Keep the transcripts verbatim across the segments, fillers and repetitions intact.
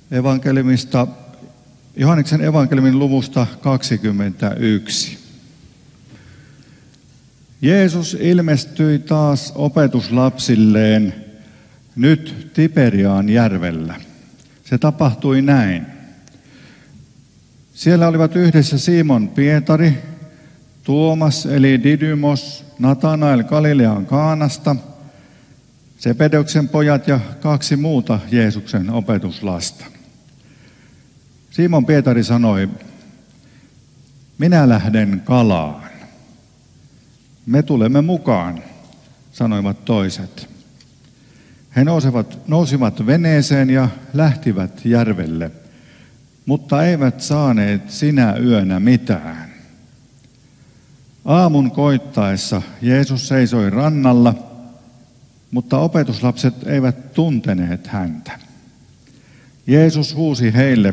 evankeliumista, Johanneksen evankeliumin luvusta kaksikymmentäyksi. Jeesus ilmestyi taas opetuslapsilleen nyt Tiberiaan järvellä. Se tapahtui näin. Siellä olivat yhdessä Simon Pietari, Tuomas eli Didymos, Natanael Galilean Kaanasta, Sepedoksen pojat ja kaksi muuta Jeesuksen opetuslasta. Simon Pietari sanoi, minä lähden kalaan. Me tulemme mukaan, sanoivat toiset. He nousivat, nousivat veneeseen ja lähtivät järvelle, mutta eivät saaneet sinä yönä mitään. Aamun koittaessa Jeesus seisoi rannalla, mutta opetuslapset eivät tunteneet häntä. Jeesus huusi heille,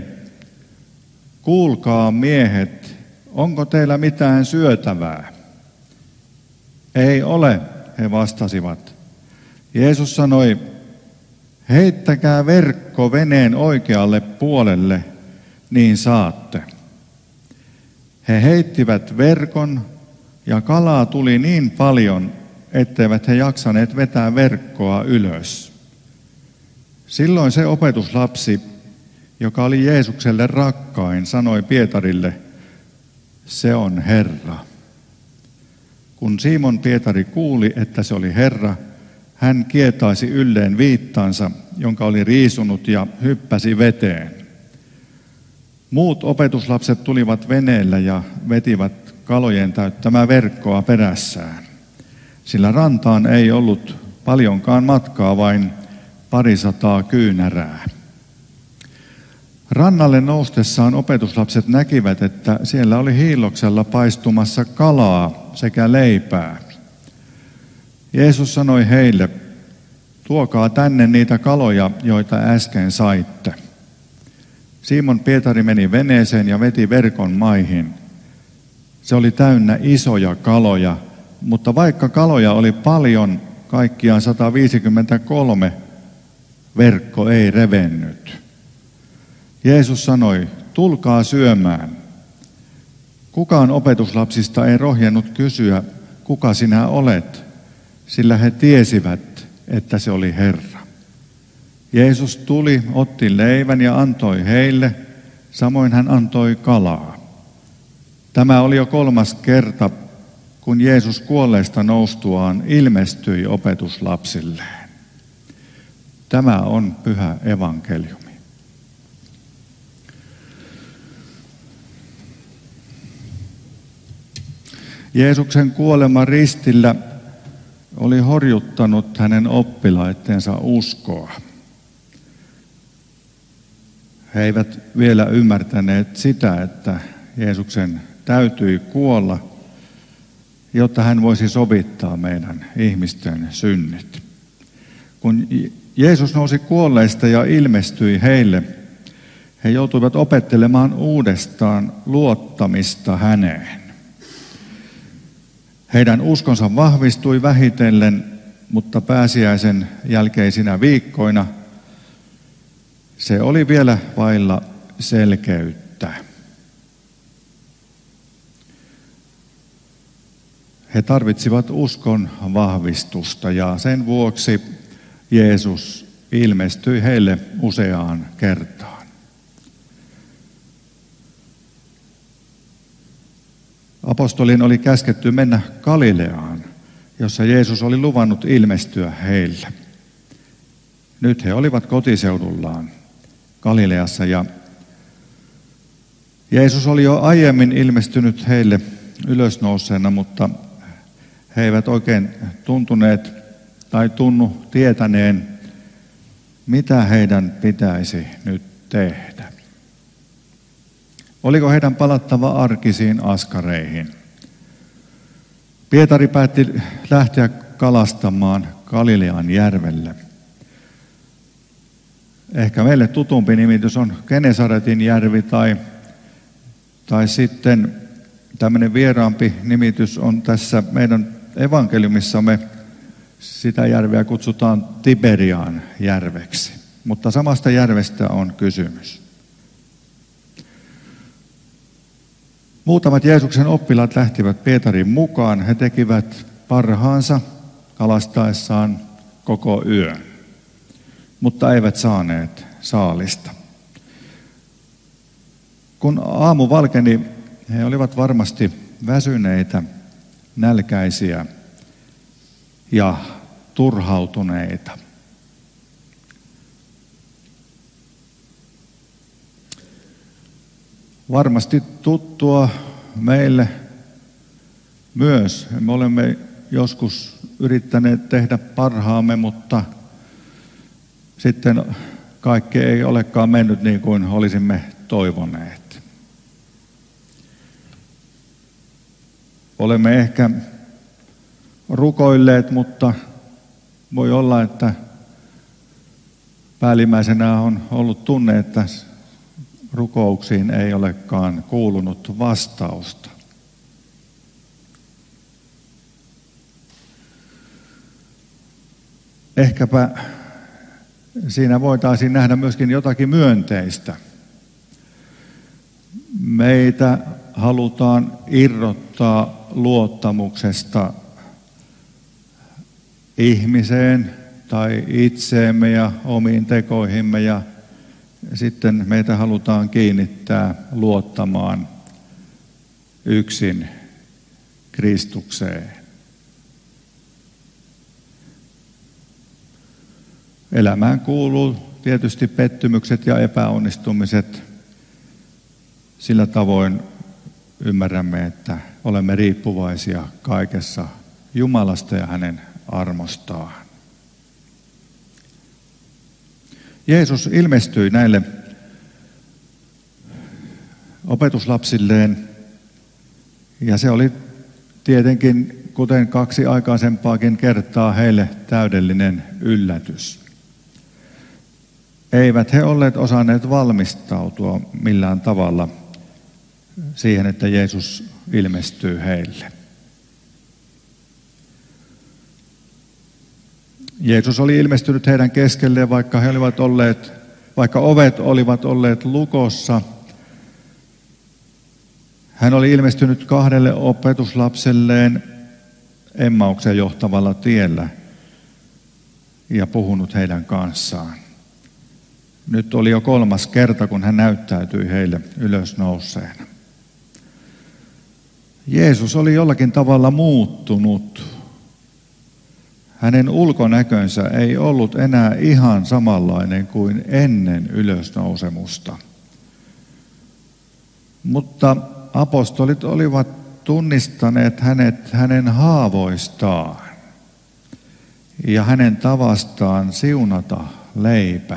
kuulkaa miehet, onko teillä mitään syötävää? Ei ole, he vastasivat. Jeesus sanoi, heittäkää verkko veneen oikealle puolelle, niin saatte. He heittivät verkon ja kalaa tuli niin paljon, etteivät he jaksaneet vetää verkkoa ylös. Silloin se opetuslapsi, joka oli Jeesukselle rakkain, sanoi Pietarille, se on Herra. Kun Simon Pietari kuuli, että se oli Herra, hän kietaisi ylleen viittansa, jonka oli riisunut, ja hyppäsi veteen. Muut opetuslapset tulivat veneellä ja vetivät kalojen täyttämää verkkoa perässään, sillä rantaan ei ollut paljonkaan matkaa, vain parisataa kyynärää. Rannalle noustessaan opetuslapset näkivät, että siellä oli hiilloksella paistumassa kalaa sekä leipää. Jeesus sanoi heille, tuokaa tänne niitä kaloja, joita äsken saitte. Simon Pietari meni veneeseen ja veti verkon maihin. Se oli täynnä isoja kaloja, mutta vaikka kaloja oli paljon, kaikkiaan sata viisikymmentäkolme, verkko ei revennyt. Jeesus sanoi, tulkaa syömään. Kukaan opetuslapsista ei rohjennut kysyä, kuka sinä olet, sillä he tiesivät, että se oli Herra. Jeesus tuli, otti leivän ja antoi heille, samoin hän antoi kalaa. Tämä oli jo kolmas kerta, kun Jeesus kuolleista noustuaan ilmestyi opetuslapsilleen. Tämä on pyhä evankeliumi. Jeesuksen kuolema ristillä oli horjuttanut hänen oppilaitteensa uskoa. He eivät vielä ymmärtäneet sitä, että Jeesuksen täytyi kuolla, jotta hän voisi sovittaa meidän ihmisten synnit. Kun Jeesus nousi kuolleista ja ilmestyi heille, he joutuivat opettelemaan uudestaan luottamista häneen. Heidän uskonsa vahvistui vähitellen, mutta pääsiäisen jälkeisinä viikkoina se oli vielä vailla selkeyttä. He tarvitsivat uskon vahvistusta ja sen vuoksi Jeesus ilmestyi heille useaan kertaan. Apostolien oli käsketty mennä Galileaan, jossa Jeesus oli luvannut ilmestyä heille. Nyt he olivat kotiseudullaan Galileassa ja Jeesus oli jo aiemmin ilmestynyt heille ylösnouseena, mutta he eivät oikein tuntuneet tai tunnu tietäneen, mitä heidän pitäisi nyt tehdä. Oliko heidän palattava arkisiin askareihin? Pietari päätti lähteä kalastamaan Galilean järvelle. Ehkä meille tutumpi nimitys on Genesaretin järvi tai, tai sitten tämmöinen vieraampi nimitys on tässä meidän evankeliumissamme. Sitä järveä kutsutaan Tiberiaan järveksi. mutta samasta järvestä on kysymys. Muutamat Jeesuksen oppilaat lähtivät Pietarin mukaan. He tekivät parhaansa kalastaessaan koko yön, mutta eivät saaneet saalista. Kun aamu valkeni, he olivat varmasti väsyneitä, nälkäisiä ja turhautuneita. Varmasti tuttua meille myös. Me olemme joskus yrittäneet tehdä parhaamme, mutta sitten kaikki ei olekaan mennyt niin kuin olisimme toivoneet. Olemme ehkä rukoilleet, mutta voi olla, että päällimmäisenä on ollut tunne, että rukouksiin ei olekaan kuulunut vastausta. Ehkäpä siinä voitaisiin nähdä myöskin jotakin myönteistä. Meitä halutaan irrottaa luottamuksesta ihmiseen tai itseemme ja omiin tekoihimme, ja sitten meitä halutaan kiinnittää luottamaan yksin Kristukseen. Elämään kuuluu tietysti pettymykset ja epäonnistumiset. Sillä tavoin ymmärrämme, että olemme riippuvaisia kaikessa Jumalasta ja hänen armostaan. Jeesus ilmestyi näille opetuslapsilleen, ja se oli tietenkin, kuten kaksi aikaisempaakin kertaa, heille täydellinen yllätys. Eivät he olleet osanneet valmistautua millään tavalla siihen, että Jeesus ilmestyy heille. Jeesus oli ilmestynyt heidän keskelleen, vaikka he olivat olleet, vaikka ovet olivat olleet lukossa. Hän oli ilmestynyt kahdelle opetuslapselleen Emmaukseen johtavalla tiellä ja puhunut heidän kanssaan. Nyt oli jo kolmas kerta, kun hän näyttäytyi heille ylösnouseena. Jeesus oli jollakin tavalla muuttunut. Hänen ulkonäkönsä ei ollut enää ihan samanlainen kuin ennen ylösnousemusta. Mutta apostolit olivat tunnistaneet hänet hänen haavoistaan ja hänen tavastaan siunata leipä.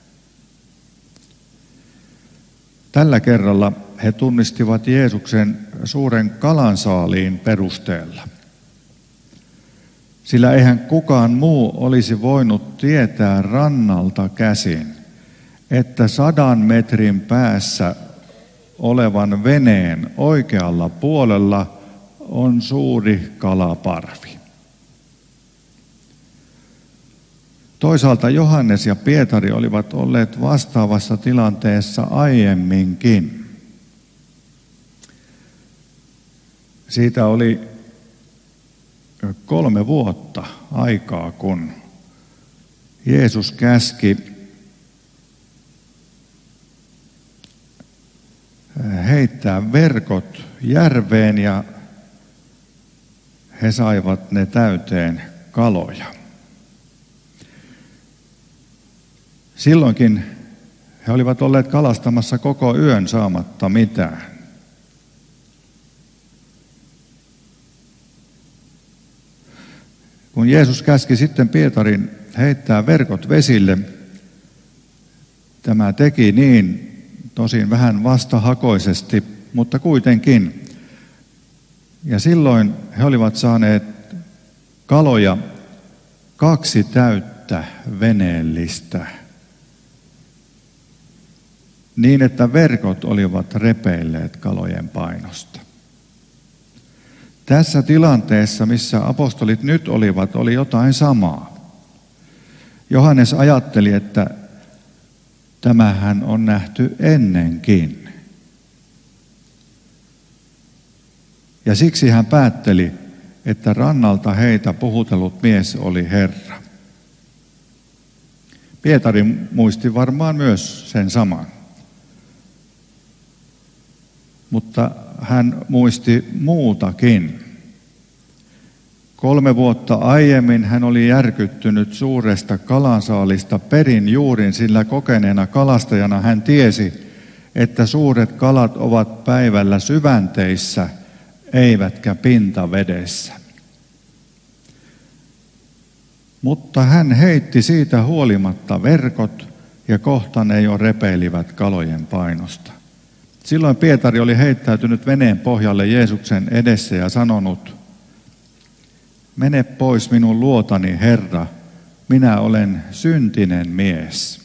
Tällä kerralla he tunnistivat Jeesuksen suuren kalansaaliin perusteella. Sillä eihän kukaan muu olisi voinut tietää rannalta käsin, että sadan metrin päässä olevan veneen oikealla puolella on suuri kalaparvi. Toisaalta Johannes ja Pietari olivat olleet vastaavassa tilanteessa aiemminkin. Siitä oli kolme vuotta aikaa, kun Jeesus käski heittää verkot järveen ja he saivat ne täyteen kaloja. Silloinkin he olivat olleet kalastamassa koko yön saamatta mitään. Kun Jeesus käski sitten Pietarin heittää verkot vesille, tämä teki niin, tosin vähän vastahakoisesti, mutta kuitenkin. Ja silloin he olivat saaneet kaloja kaksi täyttä veneellistä, niin että verkot olivat repeilleet kalojen painosta. Tässä tilanteessa, missä apostolit nyt olivat, oli jotain samaa. Johannes ajatteli, että Tämähän on nähty ennenkin. Ja siksi hän päätteli, että rannalta heitä puhutellut mies oli Herra. Pietari muisti varmaan myös sen saman. Mutta hän muisti muutakin. Kolme vuotta aiemmin hän oli järkyttynyt suuresta kalansaalista perin juurin, sillä kokeneena kalastajana hän tiesi, että suuret kalat ovat päivällä syvänteissä, eivätkä pintavedessä. Mutta hän heitti siitä huolimatta verkot ja kohta ne jo repeilivät kalojen painosta. Silloin Pietari oli heittäytynyt veneen pohjalle Jeesuksen edessä ja sanonut: "Mene pois minun luotani, Herra, minä olen syntinen mies."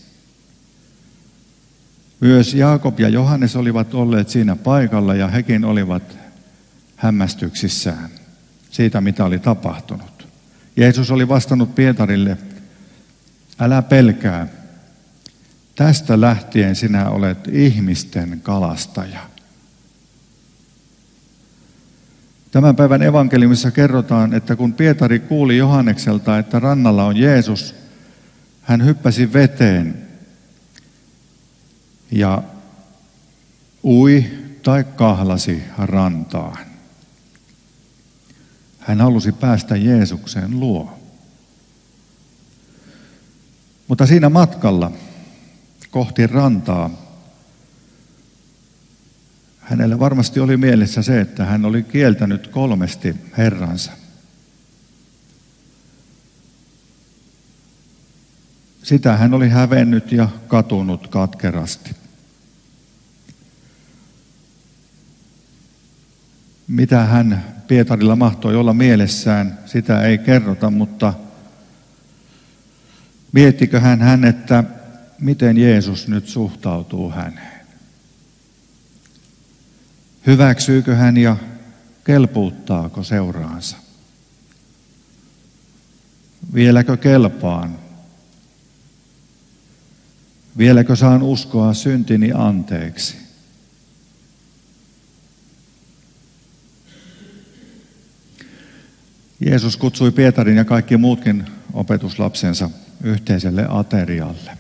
Myös Jaakob ja Johannes olivat olleet siinä paikalla ja hekin olivat hämmästyksissään siitä, mitä oli tapahtunut. Jeesus oli vastannut Pietarille: "Älä pelkää, tästä lähtien sinä olet ihmisten kalastaja." Tämän päivän evankeliumissa kerrotaan, että kun Pietari kuuli Johannekselta, että rannalla on Jeesus, hän hyppäsi veteen ja ui tai kahlasi rantaan. Hän halusi päästä Jeesuksen luo. Mutta siinä matkalla kohti rantaa hänellä varmasti oli mielessä se, että hän oli kieltänyt kolmesti Herransa. Sitä hän oli hävennyt ja katunut katkerasti. Mitä hän Pietarilla mahtoi olla mielessään, sitä ei kerrota, mutta miettiköhän hän, että miten Jeesus nyt suhtautuu häneen. Hyväksyykö hän ja kelpuuttaako seuraansa? Vieläkö kelpaan? Vieläkö saan uskoa syntini anteeksi? Jeesus kutsui Pietarin ja kaikki muutkin opetuslapsensa yhteiselle aterialle.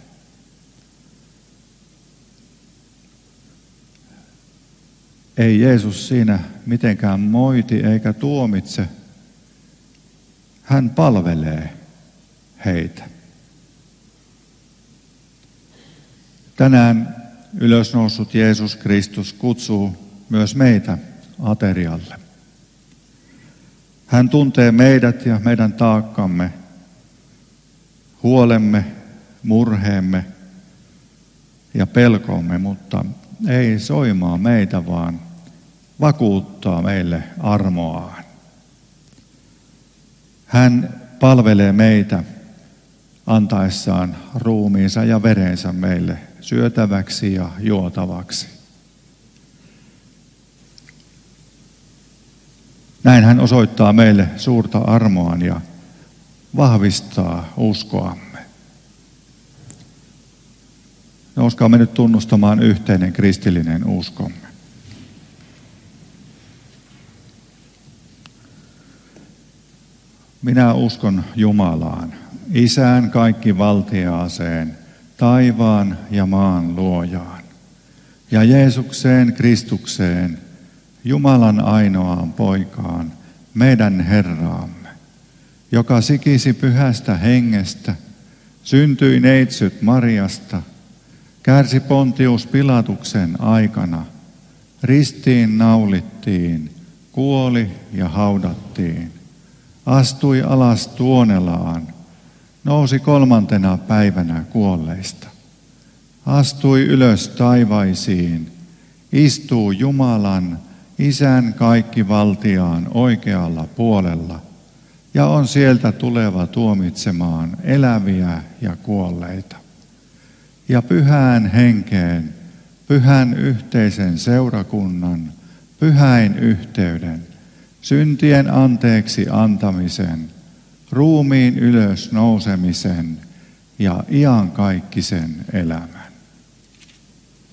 Ei Jeesus siinä mitenkään moiti eikä tuomitse. Hän palvelee heitä. Tänään ylösnoussut Jeesus Kristus kutsuu myös meitä aterialle. Hän tuntee meidät ja meidän taakkamme, huolemme, murheemme ja pelkomme, mutta ei soimaa meitä, vaan vakuuttaa meille armoaan. Hän palvelee meitä antaessaan ruumiinsa ja verensä meille syötäväksi ja juotavaksi. Näin hän osoittaa meille suurta armoaan ja vahvistaa uskoamme. Nouskaamme nyt tunnustamaan yhteinen kristillinen uskomme. Minä uskon Jumalaan, Isään kaikkivaltiaaseen, taivaan ja maan luojaan, ja Jeesukseen Kristukseen, Jumalan ainoaan poikaan, meidän Herraamme, joka sikisi pyhästä hengestä, syntyi neitsyt Mariasta, kärsi Pontius Pilatuksen aikana, ristiin naulittiin, kuoli ja haudattiin, astui alas Tuonelaan, nousi kolmantena päivänä kuolleista, astui ylös taivaisiin, istuu Jumalan, Isän kaikkivaltiaan oikealla puolella ja on sieltä tuleva tuomitsemaan eläviä ja kuolleita. Ja pyhään henkeen, pyhän yhteisen seurakunnan, pyhäin yhteyden, syntien anteeksi antamisen, ruumiin ylös nousemisen ja iankaikkisen elämän.